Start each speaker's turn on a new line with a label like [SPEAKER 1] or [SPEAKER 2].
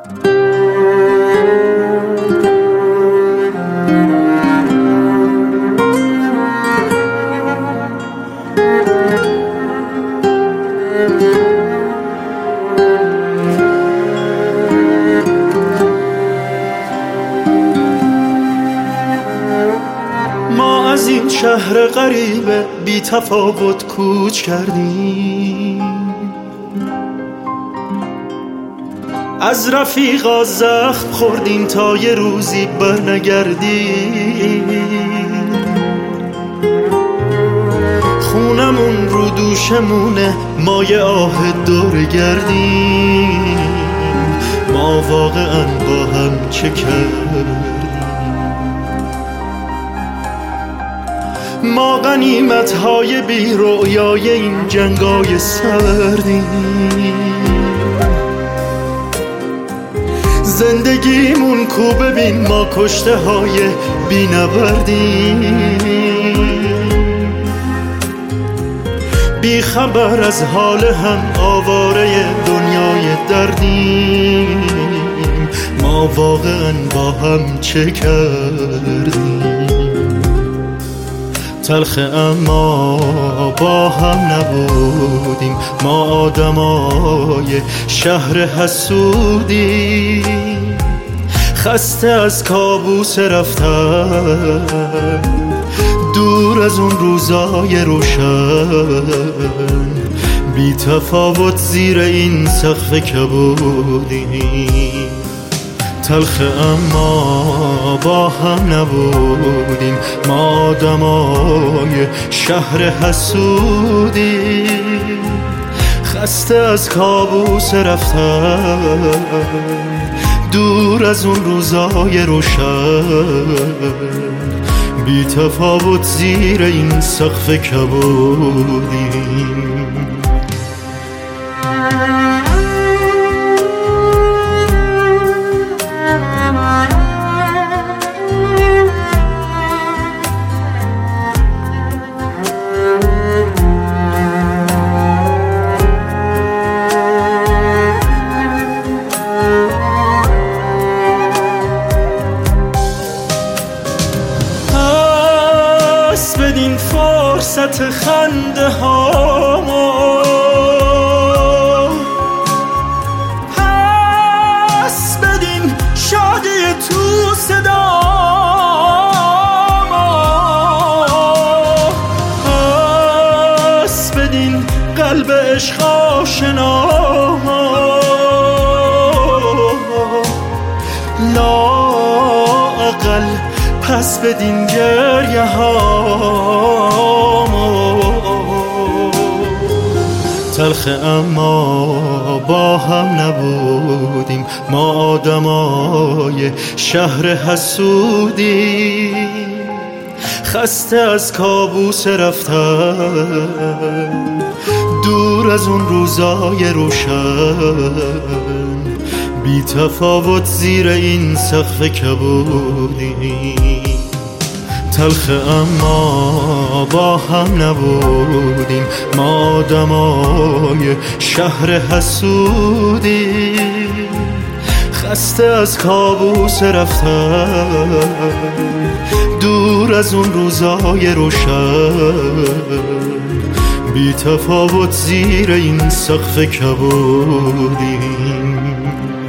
[SPEAKER 1] ما از این شهر غریب بی تفاوت کوچ کردیم، از رفیقا زخم خوردیم تا یه روزی برنگردیم. خونمون رو دوشمونه، ما یه آه دور گردیم. ما واقعا با هم چه کردیم؟ ما غنیمت‌های بی رؤیای این جنگای سردیم. زندگیمون کو ببین، ما کشته های بی نبردیم. بی خبر از حال هم، آواره دنیای دردیم. ما واقعا با هم چه کردیم؟ تلخ اما با هم نبودیم، ما آدمای شهر حسودیم. خسته از کابوس رفتن، دور از اون روزای روشن. بی تفاوت زیر این سقف کبودیم. تلخ اما با هم نبودیم، ما آدمای شهر حسودیم. خسته از کابوس رفتن، دور از اون روزای روشن. بی تفاوت زیر این سقف کبودیم. بدین فرصت خنده هامو، پس بدین شادی تو صدامو، پس بدین قلب عشق آشنامو. لااقل پس بدین گریه هامو. تلخ اما با هم نبودیم، ما آدمای شهر حسودیم. خسته از کابوس رفتن، دور از اون روزای روشن. بی تفاوت زیر این سقف کبودیم. تلخ اما با هم نبودیم، ما آدمای شهر حسودیم. خسته از کابوس رفتن، دور از اون روزای روشن. بی تفاوت زیر این سقف کبودیم.